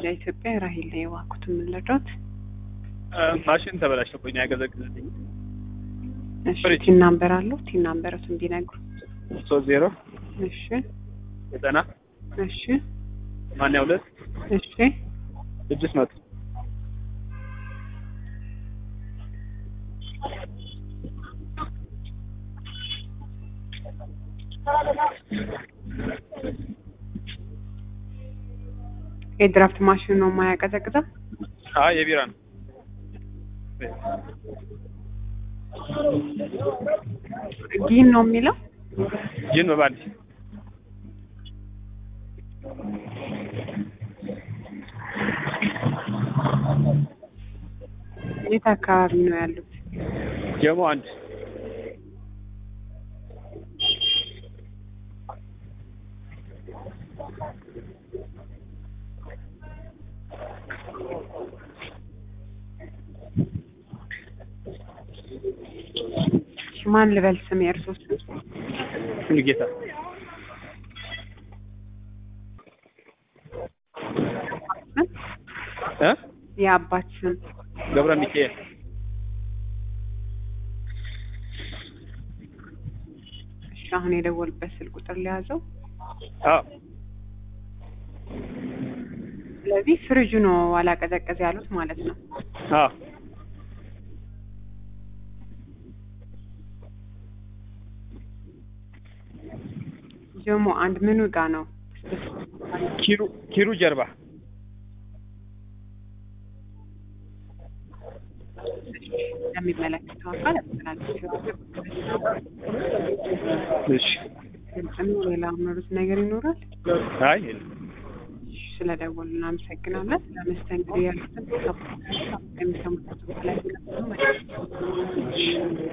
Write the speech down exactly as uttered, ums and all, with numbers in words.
ቪዛ ኢትዮጵያ ራሂል ላይ ዋኩት ምን ለዶት ማሽን ተበላሽቶብኝ ያገዘግዝልኝ። እሺ ቲን ናምበር አለው ቲን ናምበሩን ቢነግሩ ሶስት ዜሮ እሺ ዘጠና እሺ ሰማንያ ሁለት እሺ ስድስት መቶ የድራፍት ማሽን ነው የማያቀዘቅዘው? አይ የቢራ ነው። ጊን ነው የሚለው? ጂን በባልዲ የት አካባቢ ነው ያሉት? ጀሞ አንድ ማን ልበል ስም የእርሶስ? ሙሉጌታ እ የአባት ስም ገብረ ሚካኤል። እሺ አሁን የደወልበት ስልክ ቁጥር ሊያዘው? አዎ። ስለዚህ ፍሪጁ ነው አላቀዘቀዘ ያሉት ማለት ነው? አዎ። ጀሞ አንድ ምኑ ጋር ነው? ኪሩ ኪሩ ጀርባ ለሚመለከተው አካል አስተላልፈዋለሁ። እሺ ለምን ሌላ ምሩት ነገር ይኖራል? አይ ስለደወሉ እናመሰግናለን። ለመስተንግዶ ያሉትን ሰፖርት ከሚሰሙት በላይ